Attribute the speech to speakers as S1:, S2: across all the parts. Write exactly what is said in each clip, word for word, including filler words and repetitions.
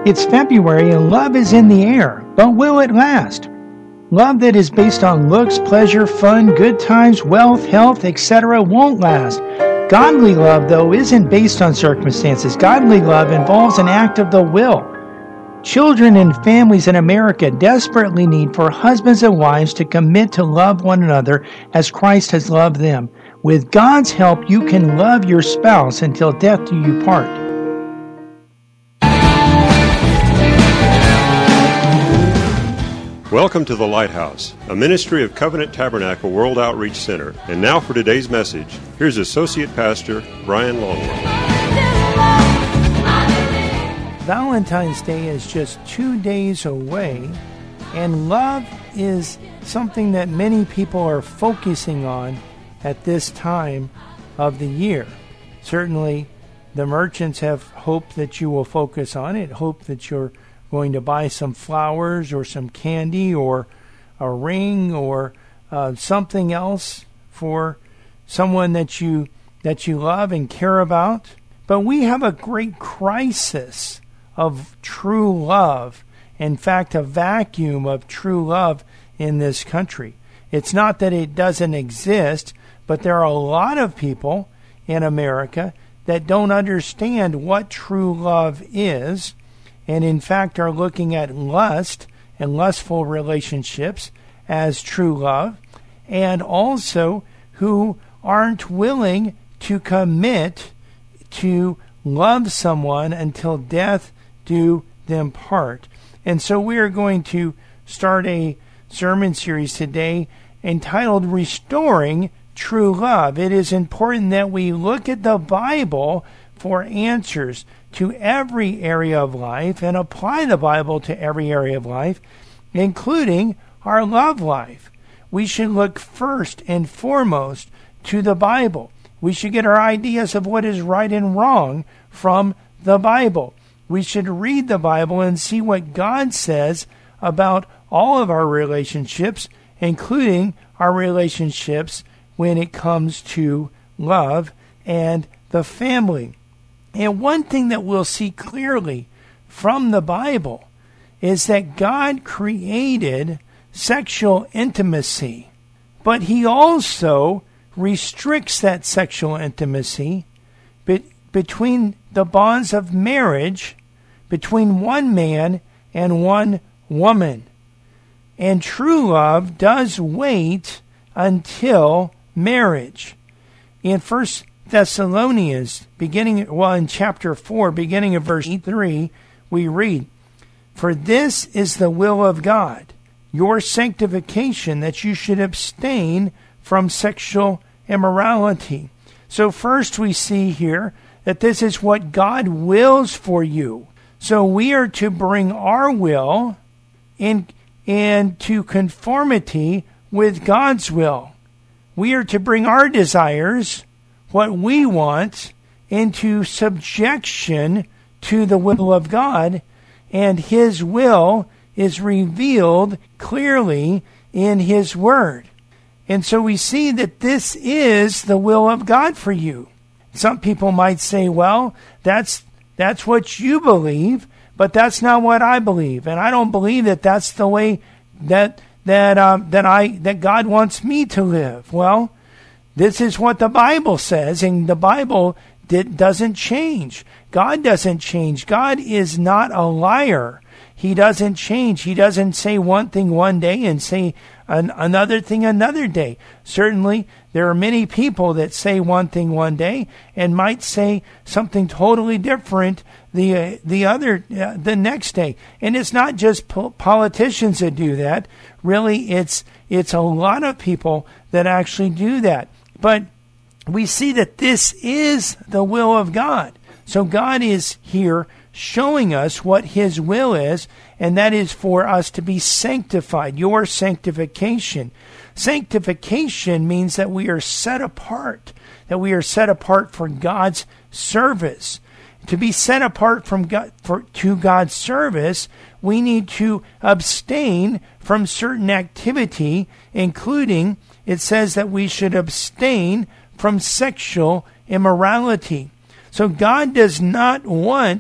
S1: It's February and love is in the air, but will it last? Love that is based on looks, pleasure, fun, good times, wealth, health, et cetera won't last. Godly love, though, isn't based on circumstances. Godly love involves an act of the will. Children and families in America desperately need for husbands and wives to commit to love one another as Christ has loved them. With God's help, you can love your spouse until death do you part.
S2: Welcome to The Lighthouse, a ministry of Covenant Tabernacle World Outreach Center. And now for today's message, here's Associate Pastor Brian Longworth.
S1: Valentine's Day is just two days away, and love is something that many people are focusing on at this time of the year. Certainly, the merchants have hoped that you will focus on it, hope that you're going to buy some flowers or some candy or a ring or uh, something else for someone that you that you love and care about. But we have a great crisis of true love. In fact, a vacuum of true love in this country. It's not that it doesn't exist, but there are a lot of people in America that don't understand what true love is, and in fact are looking at lust and lustful relationships as true love, and also who aren't willing to commit to love someone until death do them part. And so we are going to start a sermon series today entitled Restoring True Love. It is important that we look at the Bible for answers to every area of life and apply the Bible to every area of life, including our love life. We should look first and foremost to the Bible. We should get our ideas of what is right and wrong from the Bible. We should read the Bible and see what God says about all of our relationships, including our relationships when it comes to love and the family. And one thing that we'll see clearly from the Bible is that God created sexual intimacy, but He also restricts that sexual intimacy be- between the bonds of marriage between one man and one woman. And true love does wait until marriage. In First Thessalonians, beginning, well, in chapter four, beginning of verse three, we read, "For this is the will of God, your sanctification, that you should abstain from sexual immorality." So first we see here that this is what God wills for you. So we are to bring our will in into conformity with God's will. We are to bring our desires, what we want, into subjection to the will of God, and His will is revealed clearly in His Word. And so we see that this is the will of God for you. Some people might say, well, that's that's what you believe, but that's not what I believe, and I don't believe that that's the way that that um, that I that God wants me to live. Well, this is what the Bible says, and the Bible did, doesn't change. God doesn't change. God is not a liar. He doesn't change. He doesn't say one thing one day and say an, another thing another day. Certainly, there are many people that say one thing one day and might say something totally different the uh, the other uh, the next day. And it's not just po- politicians that do that. Really, it's it's a lot of people that actually do that. But we see that this is the will of God. So God is here showing us what His will is, and that is for us to be sanctified, your sanctification. Sanctification means that we are set apart, that we are set apart for God's service. To be set apart from God, for, to God's service, we need to abstain from certain activity, including, it says that we should abstain from sexual immorality. So God does not want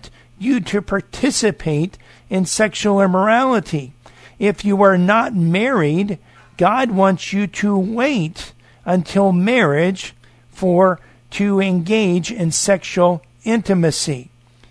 S1: you to participate in sexual immorality. If you are not married, God wants you to wait until marriage for to engage in sexual intimacy.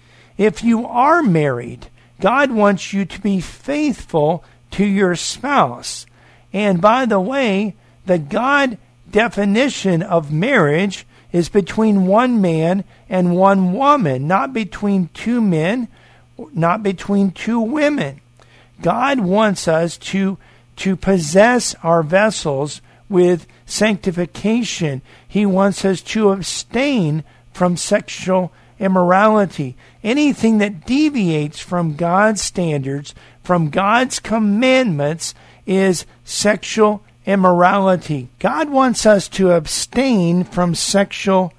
S1: If you are married, God wants you to be faithful to your spouse. And by the way, the God definition of marriage is between one man and one woman, not between two men, not between two women. God wants us to, to possess our vessels with sanctification. He wants us to abstain from sexual immorality. Anything that deviates from God's standards, from God's commandments, is sexual immorality. God wants us to abstain from sexual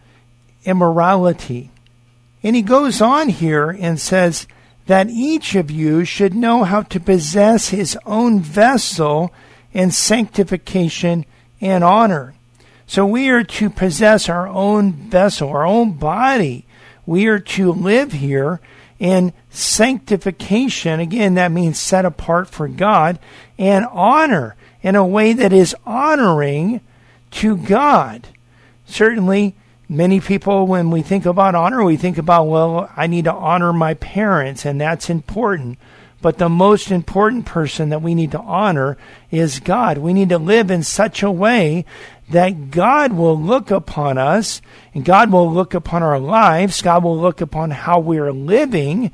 S1: immorality. And he goes on here and says that each of you should know how to possess his own vessel in sanctification and honor. So we are to possess our own vessel, our own body. We are to live here in sanctification. Again, that means set apart for God, and honor in a way that is honoring to God. Certainly, many people, when we think about honor, we think about, well, I need to honor my parents, and that's important. But the most important person that we need to honor is God. We need to live in such a way that God will look upon us, and God will look upon our lives. God will look upon how we're living,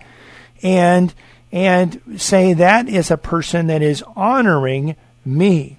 S1: and and say that is a person that is honoring me.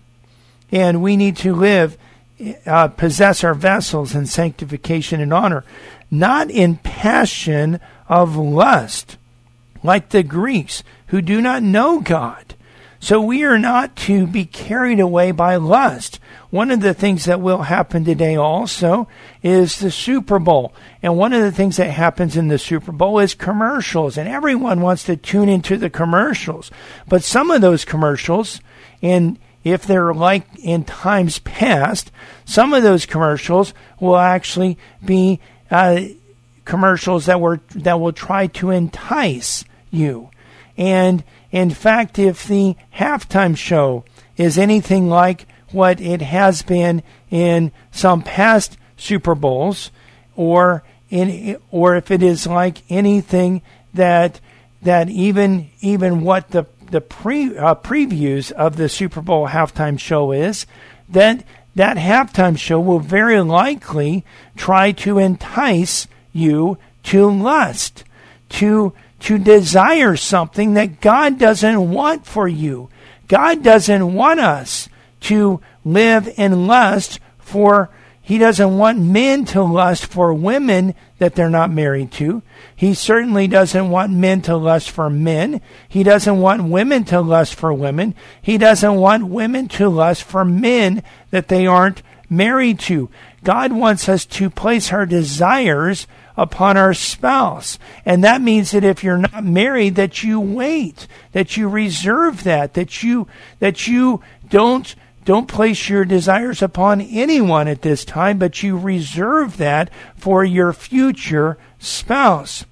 S1: And we need to live, uh, possess our vessels in sanctification and honor, not in passion of lust, like the Greeks who do not know God. So we are not to be carried away by lust. One of the things that will happen today also is the Super Bowl. And one of the things that happens in the Super Bowl is commercials. And everyone wants to tune into the commercials. But some of those commercials, and if they're like in times past, some of those commercials will actually be uh, commercials that were that will try to entice you. And in fact, if the halftime show is anything like what it has been in some past Super Bowls, or in or if it is like anything that that even even what the the pre uh, previews of the Super Bowl halftime show is, then that halftime show will very likely try to entice you to lust, to to desire something that God doesn't want for you. God doesn't want us to live in lust for, he doesn't want men to lust for women that they're not married to. He certainly doesn't want men to lust for men. He doesn't want women to lust for women. He doesn't want women to lust for men that they aren't married to. God wants us to place our desires upon our spouse. And that means that if you're not married, that you wait, that you reserve that, that you that you don't don't place your desires upon anyone at this time, but you reserve that for your future spouse.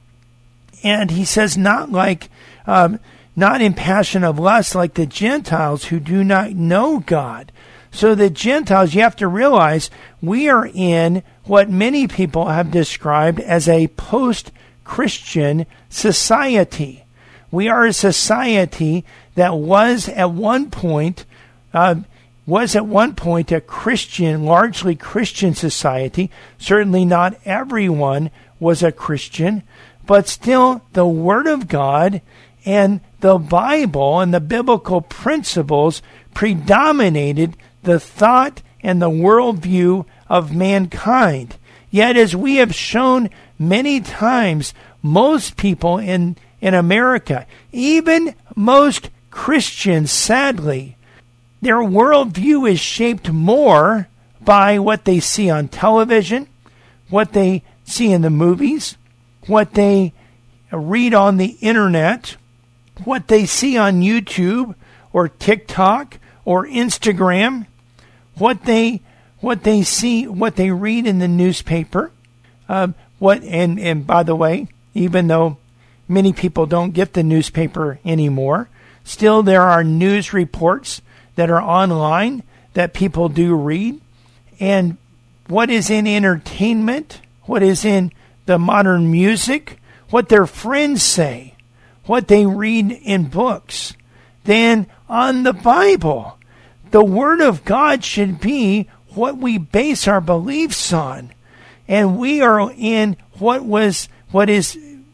S1: And he says, not like um, not in passion of lust like the Gentiles who do not know God. So the Gentiles, you have to realize, we are in what many people have described as a post-Christian society. We are a society that was at one point, uh, was at one point a Christian, largely Christian society. Certainly not everyone was a Christian, but still the Word of God and the Bible and the biblical principles predominated the thought and the worldview of mankind. Yet, as we have shown many times, most people in, in America, even most Christians, sadly, their worldview is shaped more by what they see on television, what they see in the movies, what they read on the internet, what they see on YouTube or TikTok or Instagram, what they what they see, what they read in the newspaper, uh, what and and by the way, even though many people don't get the newspaper anymore. Still, there are news reports that are online that people do read. And what is in entertainment, what is in the modern music, what their friends say, what they read in books, then on the Bible. The Word of God should be what we base our beliefs on. And we are in what was what is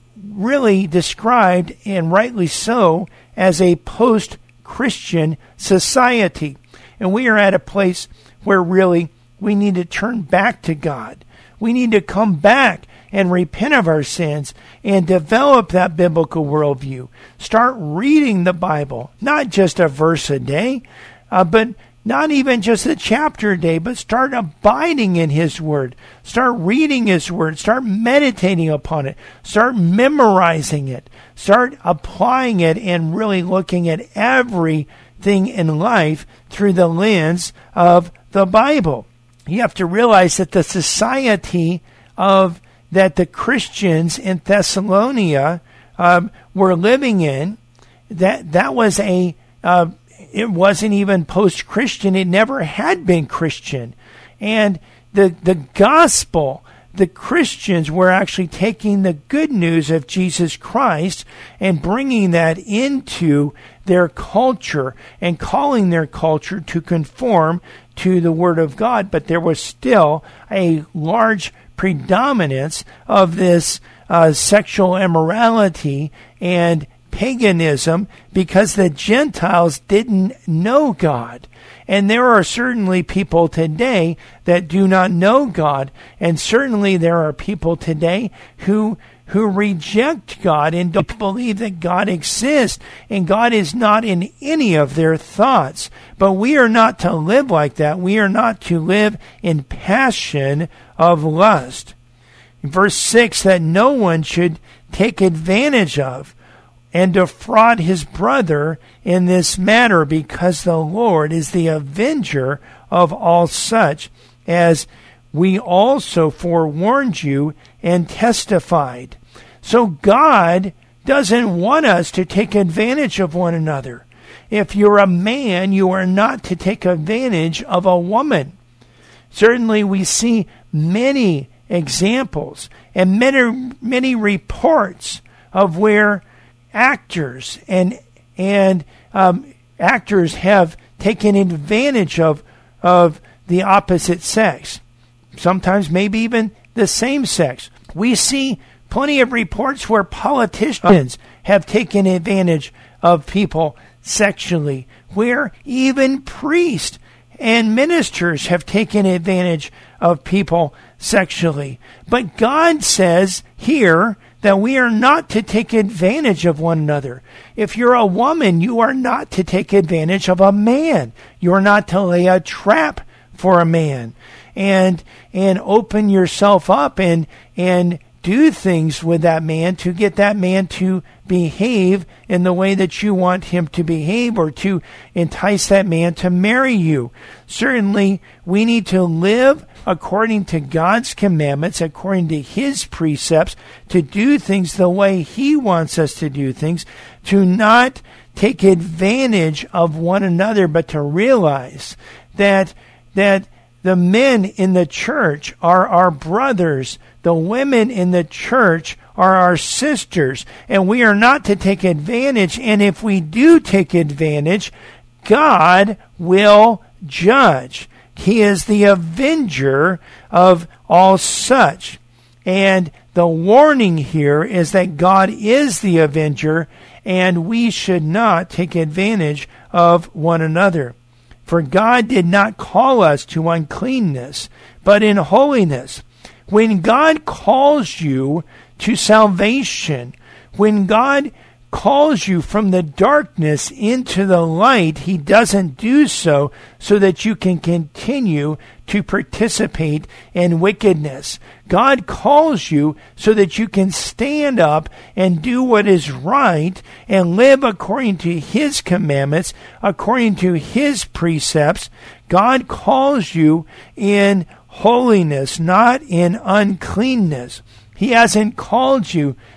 S1: really described, and rightly so, as a post-Christian society. And we are at a place where really we need to turn back to God. We need to come back and repent of our sins and develop that biblical worldview. Start reading the Bible, not just a verse a day, uh, but not even just a chapter a day, but start abiding in His Word. Start reading His Word. Start meditating upon it. Start memorizing it. Start applying it and really looking at everything in life through the lens of the Bible. You have to realize that the society of that the Christians in Thessalonica um, were living in, that that was a uh, it wasn't even post-Christian. It never had been Christian. And the the gospel, the Christians were actually taking the good news of Jesus Christ and bringing that into their culture and calling their culture to conform to the Word of God. But there was still a large predominance of this uh, sexual immorality and paganism because the Gentiles didn't know God. And there are certainly people today that do not know God. And certainly there are people today who who reject God and don't believe that God exists. And God is not in any of their thoughts. But we are not to live like that. We are not to live in passion of lust. In verse six, that no one should take advantage of and defraud his brother in this matter, because the Lord is the avenger of all such, as we also forewarned you and testified. So God doesn't want us to take advantage of one another. If you're a man, you are not to take advantage of a woman. Certainly we see many examples and many, many reports of where actors and and um, actors have taken advantage of of the opposite sex, sometimes maybe even the same sex. We see plenty of reports where politicians have taken advantage of people sexually, where even priests and ministers have taken advantage of people sexually. But God says here that we are not to take advantage of one another. If you're a woman, you are not to take advantage of a man. You are not to lay a trap for a man and and open yourself up and and do things with that man to get that man to behave in the way that you want him to behave, or to entice that man to marry you. Certainly, we need to live according to God's commandments, according to His precepts, to do things the way He wants us to do things, to not take advantage of one another, but to realize that that the men in the church are our brothers. The women in the church are our sisters. And we are not to take advantage. And if we do take advantage, God will judge. He is the avenger of all such. And the warning here is that God is the avenger, and we should not take advantage of one another. For God did not call us to uncleanness, but in holiness. When God calls you to salvation, when God calls you from the darkness into the light, He doesn't do so so that you can continue to participate in wickedness. God calls you so that you can stand up and do what is right and live according to His commandments, according to His precepts. God calls you in holiness, not in uncleanness. He hasn't called you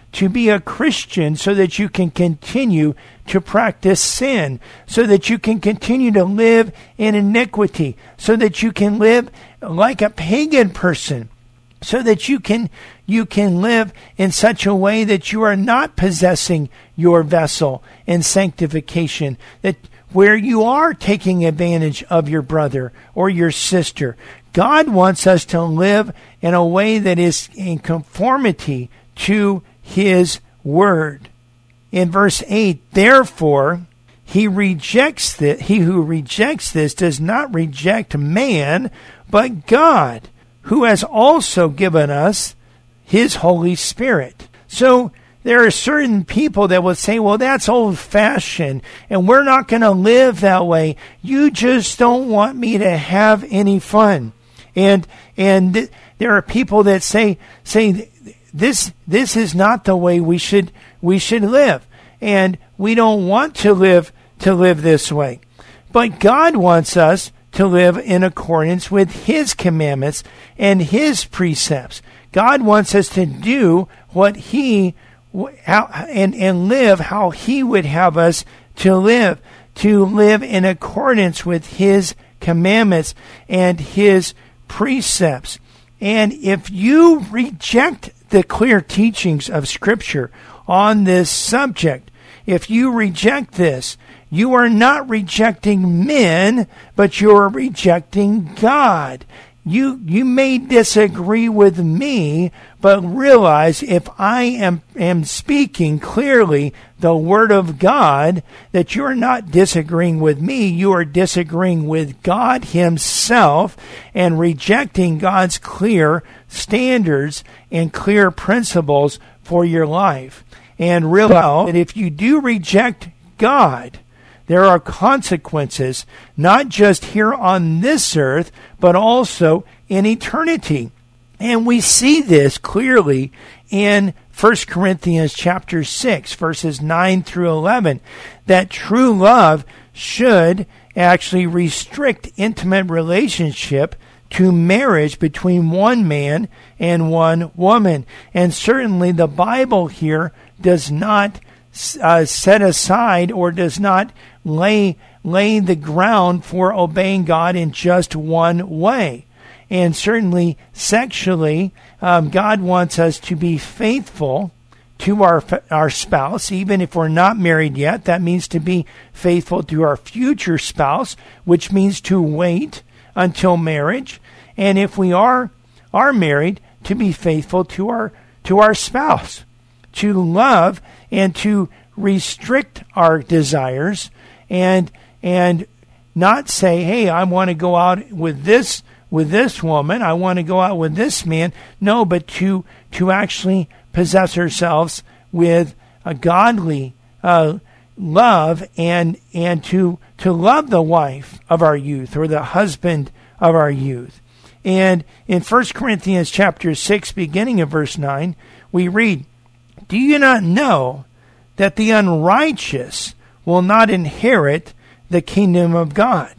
S1: to be a Christian so that you can continue to practice sin, so that you can continue to live in iniquity, so that you can live like a pagan person, so that you can you can live in such a way that you are not possessing your vessel in sanctification, that where you are taking advantage of your brother or your sister. God wants us to live in a way that is in conformity to His Word. In verse eight, therefore, he rejects this, he who rejects this does not reject man, but God, who has also given us His Holy Spirit. So there are certain people that will say, well, that's old-fashioned, and we're not going to live that way. You just don't want me to have any fun. And and th- there are people that say say this this is not the way we should we should live, and we don't want to live to live this way. But God wants us to live in accordance with His commandments and His precepts. God wants us to do what He how, and and live how He would have us to live, to live in accordance with His commandments and His precepts. And if you reject the clear teachings of Scripture on this subject, if you reject this, you are not rejecting men, but you are rejecting God. You you may disagree with me, but realize if I am, am speaking clearly the Word of God, that you are not disagreeing with me, you are disagreeing with God Himself and rejecting God's clear standards and clear principles for your life. And realize that if you do reject God, there are consequences, not just here on this earth, but also in eternity. And we see this clearly in First Corinthians chapter six, verses nine through eleven, that true love should actually restrict intimate relationship to marriage between one man and one woman. And certainly the Bible here does not uh, set aside or does not lay lay the ground for obeying God in just one way. And certainly sexually, um, God wants us to be faithful to our our spouse, even if we're not married yet. That means to be faithful to our future spouse, which means to wait until marriage. And if we are are married, to be faithful to our to our spouse, to love and to restrict our desires, and and not say, hey, I want to go out with this with this woman, I want to go out with this man. No, but to to actually possess ourselves with a godly uh, love, and and to to love the wife of our youth or the husband of our youth. And in First Corinthians chapter six, beginning of verse nine, we read, do you not know that the unrighteous will not inherit the kingdom of God?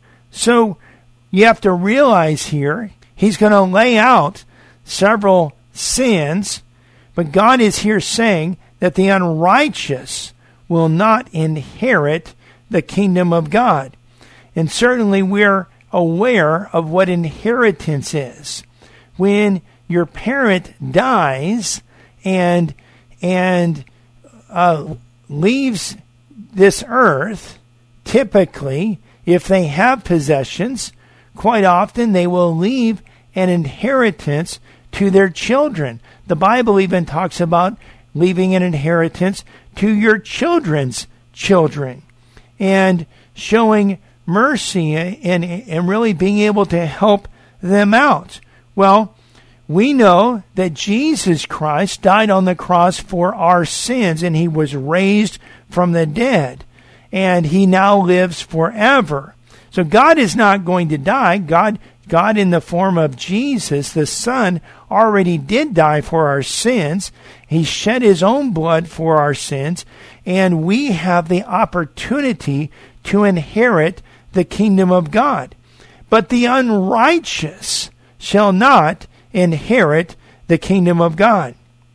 S1: So you have to realize here, he's going to lay out several sins, but God is here saying that the unrighteous will not inherit the kingdom of God. And certainly we're aware of what inheritance is. When your parent dies and and uh, leaves this earth, typically, if they have possessions, quite often they will leave an inheritance to their children. The Bible even talks about leaving an inheritance to your children's children, and showing mercy and, and really being able to help them out. Well, we know that Jesus Christ died on the cross for our sins, and He was raised from the dead, and He now lives forever. So God is not going to die. God, God in the form of Jesus, the Son, already did die for our sins. He shed His own blood for our sins, and we have the opportunity to inherit the kingdom of God. But the unrighteous shall not inherit the kingdom of God.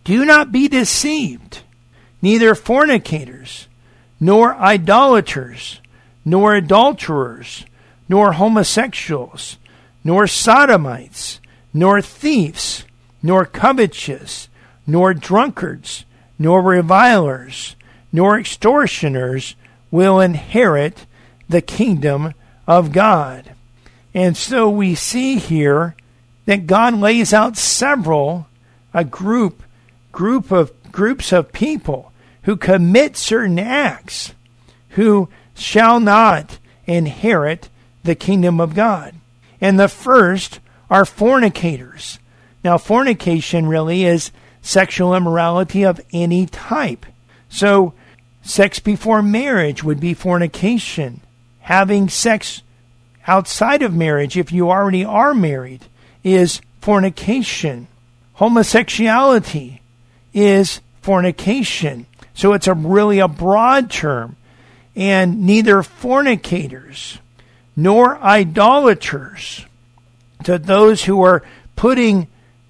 S1: Do not be deceived. Neither fornicators, nor idolaters, nor adulterers, nor homosexuals, nor sodomites, nor thieves, nor covetous, nor drunkards, nor revilers, nor extortioners will inherit the kingdom of God. And so we see here that God lays out several, a group, group of groups of people who commit certain acts, who shall not inherit the kingdom of God. And the first are fornicators. Now, fornication really is sexual immorality of any type. So, sex before marriage would be fornication. Having sex outside of marriage, if you already are married, is fornication. Homosexuality is fornication. So it's a really a broad term. And neither fornicators nor idolaters, to those who are putting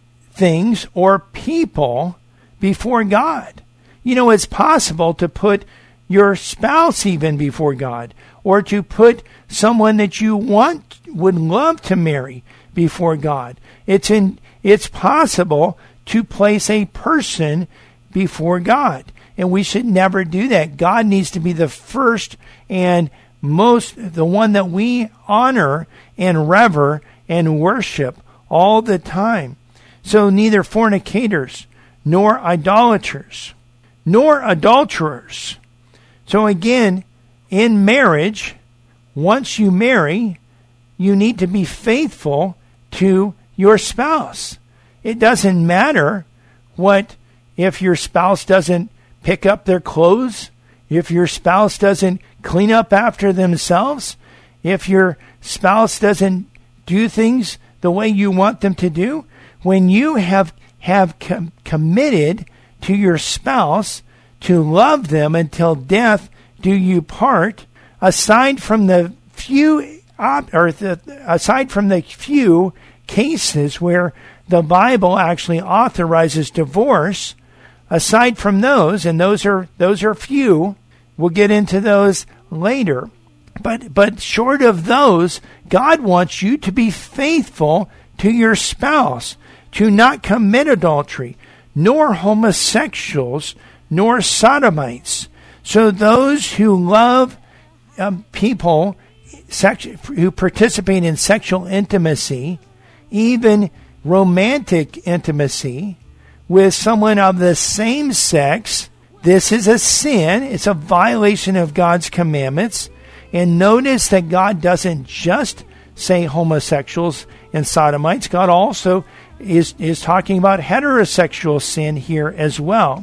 S1: things or people before God. You know, it's possible to put your spouse even before God, or to put someone that you want, would love to marry before God. It's in, it's possible to place a person before God. And we should never do that. God needs to be the first and most, the one that we honor and rever and worship all the time. So neither fornicators, nor idolaters, nor adulterers. So again, in marriage, once you marry, you need to be faithful to your spouse. It doesn't matter what, if your spouse doesn't pick up their clothes, if your spouse doesn't clean up after themselves, if your spouse doesn't do things the way you want them to do. When you have, have com- committed to your spouse to love them until death do you part, aside from the few op- or the, aside from the few cases where the Bible actually authorizes divorce, aside from those, and those are those are few, we'll get into those later. But but short of those, God wants you to be faithful to your spouse, to not commit adultery, nor homosexuals, nor sodomites. So those who love um, people sex, who participate in sexual intimacy, even romantic intimacy, with someone of the same sex, this is a sin. It's a violation of God's commandments. And notice that God doesn't just say homosexuals and sodomites. God also is, is talking about heterosexual sin here as well.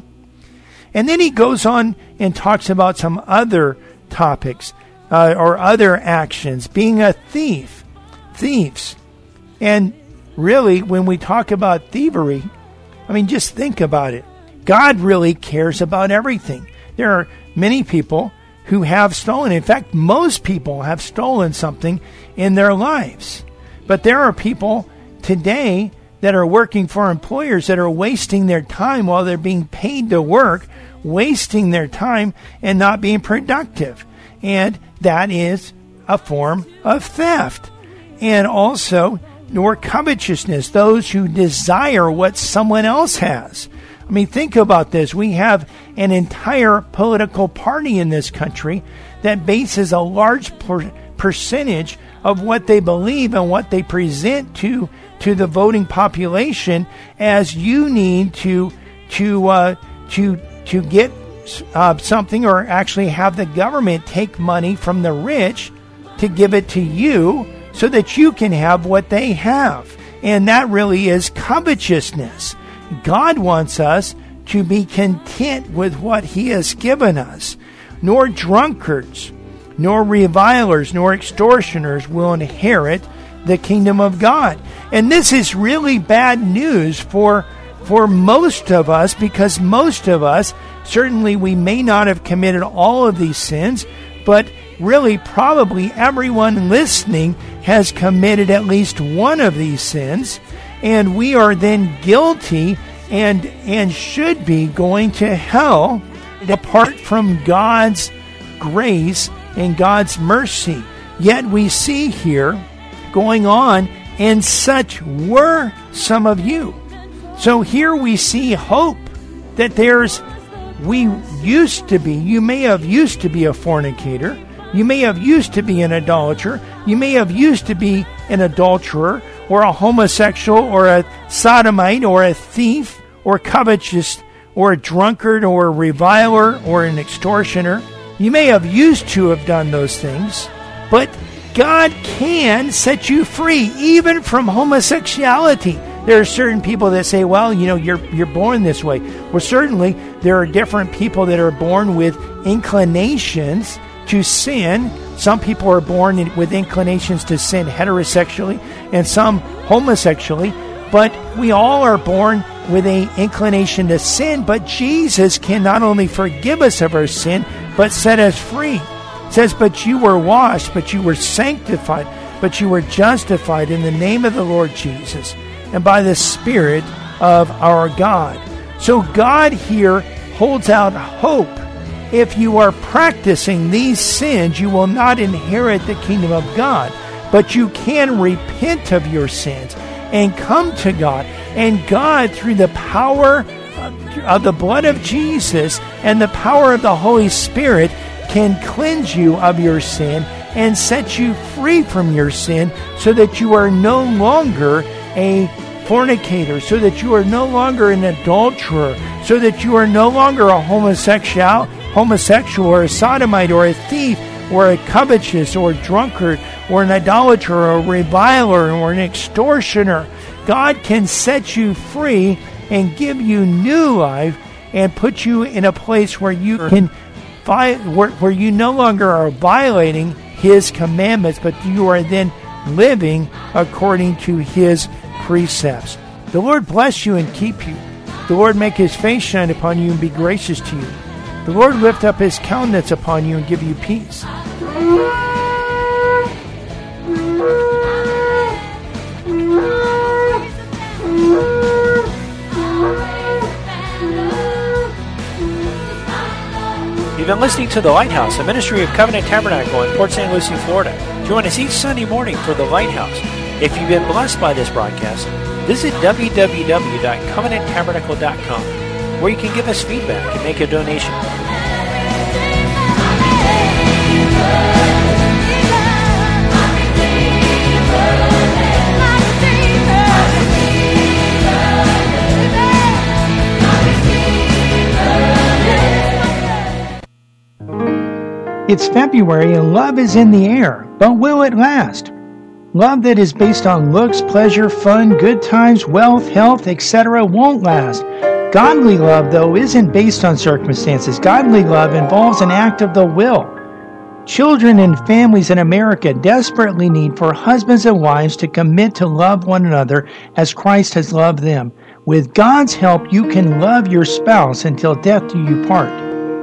S1: And then he goes on and talks about some other topics uh, or other actions. Being a thief, thieves. And really, when we talk about thievery, I mean, just think about it. God really cares about everything. There are many people who have stolen. In fact, most people have stolen something in their lives. But there are people today that are working for employers that are wasting their time while they're being paid to work, wasting their time and not being productive. And that is a form of theft. And also, nor covetousness, those who desire what someone else has. I mean, think about this. We have an entire political party in this country that bases a large per- percentage of what they believe and what they present to to the voting population as you need to to uh, to to get uh, something, or actually have the government take money from the rich to give it to you so that you can have what they have. And that really is covetousness. God wants us to be content with what he has given us. Nor drunkards, nor revilers, nor extortioners will inherit the kingdom of God. And this is really bad news for, for most of us, because most of us, certainly we may not have committed all of these sins, but really probably everyone listening has committed at least one of these sins. And we are then guilty and and should be going to hell apart from God's grace and God's mercy. Yet we see here going on, and such were some of you. So here we see hope that there's, we used to be, you may have used to be a fornicator, you may have used to be an idolater, you may have used to be an adulterer, or a homosexual, or a sodomite, or a thief, or covetous, or a drunkard, or a reviler, or an extortioner. You may have used to have done those things, but God can set you free, even from homosexuality. There are certain people that say, well, you know, you're you're born this way. Well, certainly there are different people that are born with inclinations to sin. Some people are born in, with inclinations to sin heterosexually, and some homosexually. But we all are born with an inclination to sin. But Jesus can not only forgive us of our sin, but set us free. It says, but you were washed, but you were sanctified, but you were justified in the name of the Lord Jesus, and by the Spirit of our God. So God here holds out hope. If you are practicing these sins, you will not inherit the kingdom of God, but you can repent of your sins and come to God. And God, through the power of the blood of Jesus and the power of the Holy Spirit, can cleanse you of your sin and set you free from your sin, so that you are no longer a fornicator, so that you are no longer an adulterer, so that you are no longer a homosexual, homosexual or a sodomite or a thief or a covetous or a drunkard or an idolater or a reviler or an extortioner. God can set you free and give you new life and put you in a place where you can where, where you no longer are violating His commandments, but you are then living according to His precepts. The Lord bless you and keep you. The Lord make His face shine upon you and be gracious to you. The Lord lift up His countenance upon you and give you peace.
S3: You've been listening to The Lighthouse, a ministry of Covenant Tabernacle in Port Saint Lucie, Florida. Join us each Sunday morning for The Lighthouse. If you've been blessed by this broadcast, visit w w w dot covenant tabernacle dot com, where you can give us feedback and make a donation.
S1: It's February and love is in the air, but will it last? Love that is based on looks, pleasure, fun, good times, wealth, health, et cetera won't last. Godly love, though, isn't based on circumstances. Godly love involves an act of the will. Children and families in America desperately need for husbands and wives to commit to love one another as Christ has loved them. With God's help, you can love your spouse until death do you part.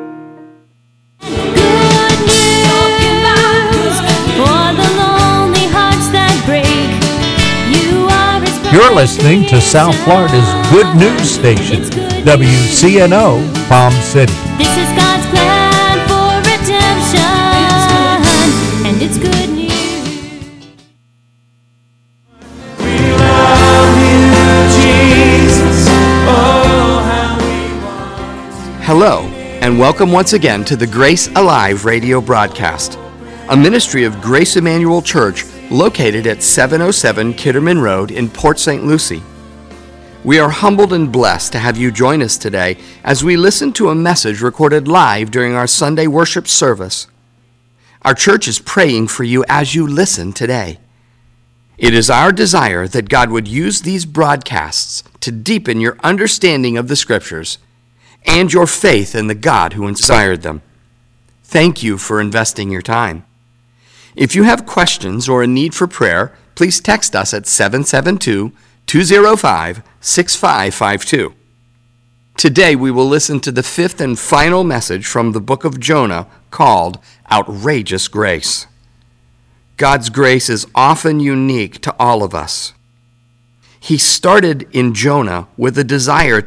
S4: You're listening to South Florida's Good News Station, W C N O, Palm City.
S5: This is God's plan for redemption, and it's good news. We love you,
S6: Jesus. Oh, how we want. Hello, and welcome once again to the Grace Alive radio broadcast, a ministry of Grace Emmanuel Church located at seven oh seven Kitterman Road in Port Saint Lucie. We are humbled and blessed to have you join us today as we listen to a message recorded live during our Sunday worship service. Our church is praying for you as you listen today. It is our desire that God would use these broadcasts to deepen your understanding of the Scriptures and your faith in the God who inspired them. Thank you for investing your time. If you have questions or a need for prayer, please text us at seven seven two, two oh five, six five five two. Today we will listen to the fifth and final message from the book of Jonah called Outrageous Grace. God's grace is often unique to all of us. He started in Jonah with a desire